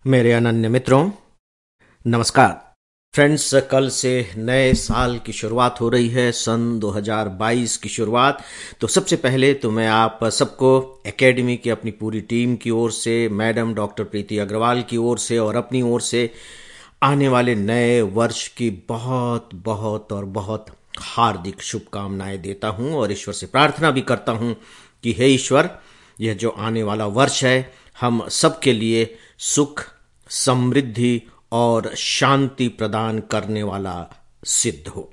मेरे अनन्य मित्रों, नमस्कार। फ्रेंड्स, कल से नए साल की शुरुआत हो रही है, सन 2022 की शुरुआत। तो सबसे पहले तो मैं आप सबको एकेडमी की अपनी पूरी टीम की ओर से, मैडम डॉक्टर प्रीति अग्रवाल की ओर से और अपनी ओर से आने वाले नए वर्ष की बहुत बहुत और बहुत हार्दिक शुभकामनाएं देता हूं और ईश्वर से प्रार्थना भी करता हूं कि हे ईश्वर, यह जो आने वाला वर्ष है हम सबके लिए सुख, समृद्धि और शांति प्रदान करने वाला सिद्ध हो।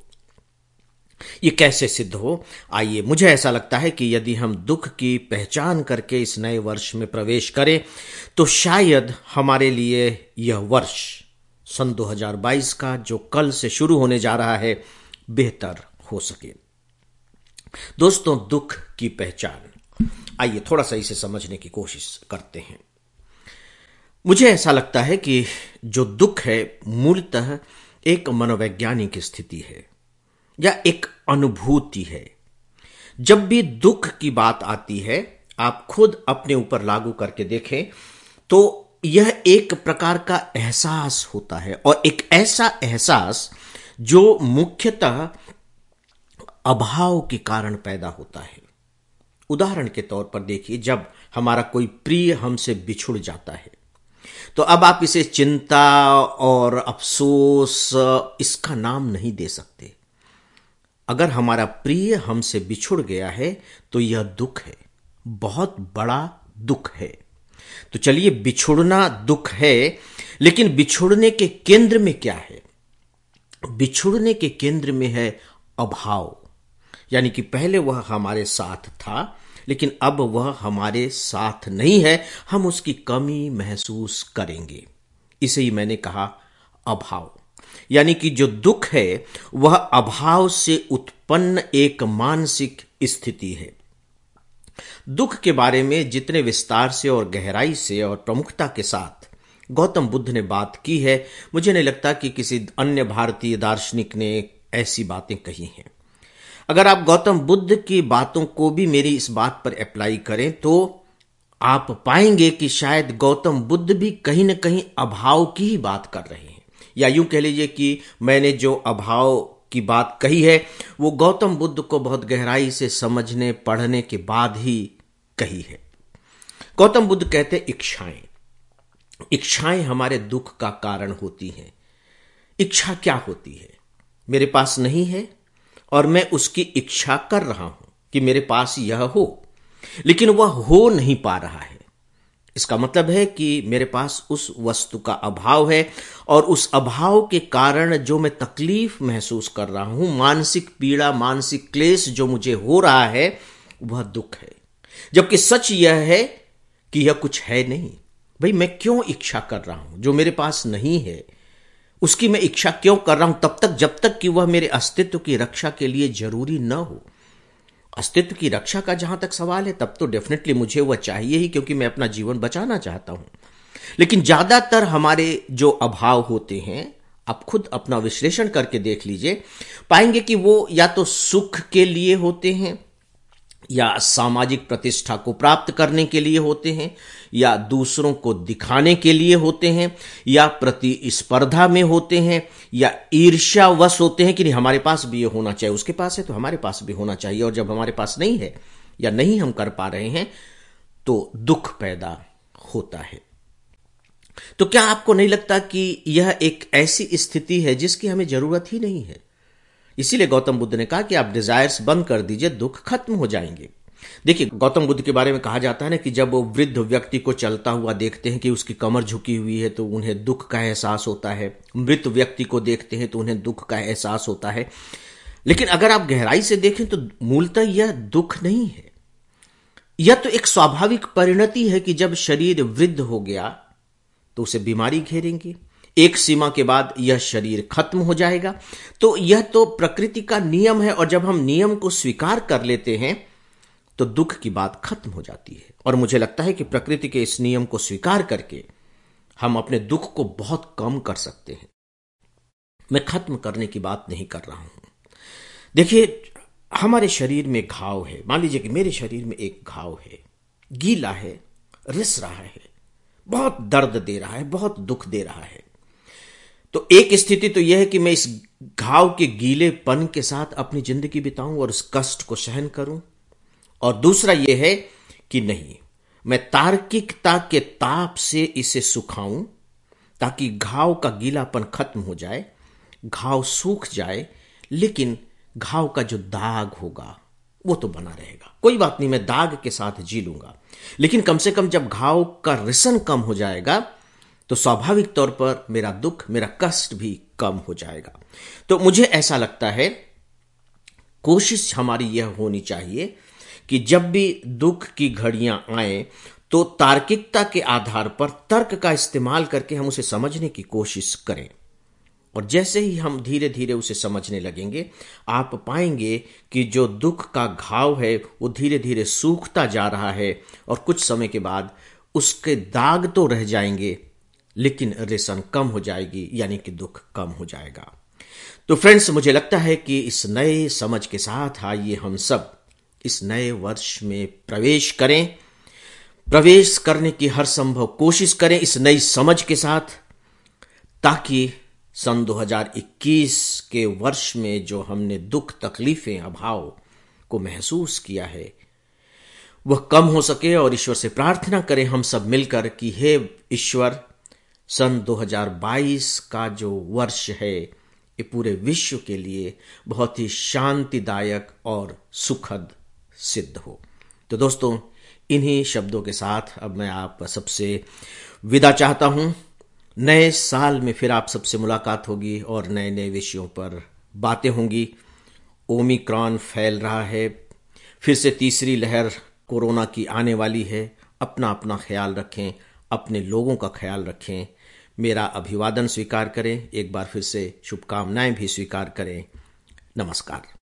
ये कैसे सिद्ध हो? आइए, मुझे ऐसा लगता है कि यदि हम दुख की पहचान करके इस नए वर्ष में प्रवेश करें तो शायद हमारे लिए यह वर्ष सन 2022 का जो कल से शुरू होने जा रहा है बेहतर हो सके। दोस्तों, दुख की पहचान, आइए थोड़ा सा इसे समझने की कोशिश करते हैं। मुझे ऐसा लगता है कि जो दुख है मूलतः एक मनोवैज्ञानिक स्थिति है या एक अनुभूति है। जब भी दुख की बात आती है, आप खुद अपने ऊपर लागू करके देखें तो यह एक प्रकार का एहसास होता है और एक ऐसा एहसास जो मुख्यतः अभाव के कारण पैदा होता है। उदाहरण के तौर पर देखिए, जब हमारा कोई प्रिय हमसे बिछुड़ जाता है तो अब आप इसे चिंता और अफसोस इसका नाम नहीं दे सकते। अगर हमारा प्रिय हमसे बिछुड़ गया है तो यह दुख है, बहुत बड़ा दुख है। तो चलिए, बिछुड़ना दुख है, लेकिन बिछुड़ने के केंद्र में क्या है? बिछुड़ने के केंद्र में है अभाव। यानी कि पहले वह हमारे साथ था लेकिन अब वह हमारे साथ नहीं है, हम उसकी कमी महसूस करेंगे। इसे ही मैंने कहा अभाव। यानी कि जो दुख है वह अभाव से उत्पन्न एक मानसिक स्थिति है। दुख के बारे में जितने विस्तार से और गहराई से और प्रमुखता के साथ गौतम बुद्ध ने बात की है, मुझे नहीं लगता कि किसी अन्य भारतीय दार्शनिक ने ऐसी बातें कही हैं। अगर आप गौतम बुद्ध की बातों को भी मेरी इस बात पर अप्लाई करें तो आप पाएंगे कि शायद गौतम बुद्ध भी कहीं न कहीं अभाव की ही बात कर रहे हैं। या यूं कह लीजिए कि मैंने जो अभाव की बात कही है वो गौतम बुद्ध को बहुत गहराई से समझने पढ़ने के बाद ही कही है। गौतम बुद्ध कहते हैं इच्छाएं। इच्छाएं हमारे दुख का कारण होती हैं। इच्छा क्या होती है? मेरे पास नहीं है और मैं उसकी इच्छा कर रहा हूं कि मेरे पास यह हो, लेकिन वह हो नहीं पा रहा है। इसका मतलब है कि मेरे पास उस वस्तु का अभाव है और उस अभाव के कारण जो मैं तकलीफ महसूस कर रहा हूं, मानसिक पीड़ा, मानसिक क्लेश जो मुझे हो रहा है, वह दुख है। जबकि सच यह है कि यह कुछ है नहीं। भाई, मैं क्यों इच्छा कर रहा हूं जो मेरे पास नहीं है? उसकी मैं इच्छा क्यों कर रहा हूं? तब तक जब तक कि वह मेरे अस्तित्व की रक्षा के लिए जरूरी न हो। अस्तित्व की रक्षा का जहां तक सवाल है तब तो डेफिनेटली मुझे वह चाहिए ही, क्योंकि मैं अपना जीवन बचाना चाहता हूं। लेकिन ज्यादातर हमारे जो अभाव होते हैं, आप खुद अपना विश्लेषण करके देख लीजिए, पाएंगे कि वो या तो सुख के लिए होते हैं, या सामाजिक प्रतिष्ठा को प्राप्त करने के लिए होते हैं, या दूसरों को दिखाने के लिए होते हैं, या प्रतिस्पर्धा में होते हैं, या ईर्ष्यावश होते हैं कि नहीं, हमारे पास भी ये होना चाहिए, उसके पास है तो हमारे पास भी होना चाहिए। और जब हमारे पास नहीं है या नहीं हम कर पा रहे हैं तो दुख पैदा होता है। तो क्या आपको नहीं लगता कि यह एक ऐसी स्थिति है जिसकी हमें जरूरत ही नहीं है? इसीलिए गौतम बुद्ध ने कहा कि आप डिजायर्स बंद कर दीजिए, दुख खत्म हो जाएंगे। देखिए, गौतम बुद्ध के बारे में कहा जाता है ना कि जब वो वृद्ध व्यक्ति को चलता हुआ देखते हैं कि उसकी कमर झुकी हुई है तो उन्हें दुख का एहसास होता है। मृत व्यक्ति को देखते हैं तो उन्हें दुख का एहसास होता है। लेकिन अगर आप गहराई से देखें तो मूलतः यह दुख नहीं है। यह तो एक स्वाभाविक परिणति है कि जब शरीर वृद्ध हो गया तो उसे बीमारी घेरेंगी। एक सीमा के बाद यह शरीर खत्म हो जाएगा। तो यह तो प्रकृति का नियम है और जब हम नियम को स्वीकार कर लेते हैं तो दुख की बात खत्म हो जाती है। और मुझे लगता है कि प्रकृति के इस नियम को स्वीकार करके हम अपने दुख को बहुत कम कर सकते हैं। मैं खत्म करने की बात नहीं कर रहा हूं। देखिए, हमारे शरीर में घाव है। मान लीजिए कि मेरे शरीर में एक घाव है, गीला है, रिस रहा है, बहुत दर्द दे रहा है, बहुत दुख दे रहा है। तो एक स्थिति तो यह है कि मैं इस घाव के गीलेपन के साथ अपनी जिंदगी बिताऊं और उस कष्ट को सहन करूं, और दूसरा यह है कि नहीं, मैं तार्किकता के ताप से इसे सुखाऊं ताकि घाव का गीलापन खत्म हो जाए, घाव सूख जाए, लेकिन घाव का जो दाग होगा वो तो बना रहेगा। कोई बात नहीं, मैं दाग के साथ जी लूंगा, लेकिन कम से कम जब घाव का रिसन कम हो जाएगा तो स्वाभाविक तौर पर मेरा दुख, मेरा कष्ट भी कम हो जाएगा। तो मुझे ऐसा लगता है कोशिश हमारी यह होनी चाहिए कि जब भी दुख की घड़ियां आए तो तार्किकता के आधार पर तर्क का इस्तेमाल करके हम उसे समझने की कोशिश करें, और जैसे ही हम धीरे धीरे उसे समझने लगेंगे, आप पाएंगे कि जो दुख का घाव है वो धीरे धीरे सूखता जा रहा है, और कुछ समय के बाद उसके दाग तो रह जाएंगे लेकिन रेशन कम हो जाएगी, यानी कि दुख कम हो जाएगा। तो फ्रेंड्स, मुझे लगता है कि इस नए समझ के साथ आइए हम सब इस नए वर्ष में प्रवेश करें, प्रवेश करने की हर संभव कोशिश करें इस नई समझ के साथ, ताकि सन 2021 के वर्ष में जो हमने दुख, तकलीफें, अभाव को महसूस किया है वह कम हो सके। और ईश्वर से प्रार्थना करें हम सब मिलकर कि हे ईश्वर, सन 2022 का जो वर्ष है ये पूरे विश्व के लिए बहुत ही शांतिदायक और सुखद सिद्ध हो। तो दोस्तों, इन्हीं शब्दों के साथ अब मैं आप सबसे विदा चाहता हूं। नए साल में फिर आप सबसे मुलाकात होगी और नए नए विषयों पर बातें होंगी। ओमिक्रॉन फैल रहा है, फिर से तीसरी लहर कोरोना की आने वाली है। अपना अपना ख्याल रखें, अपने लोगों का ख्याल रखें। मेरा अभिवादन स्वीकार करें, एक बार फिर से शुभकामनाएं भी स्वीकार करें। नमस्कार।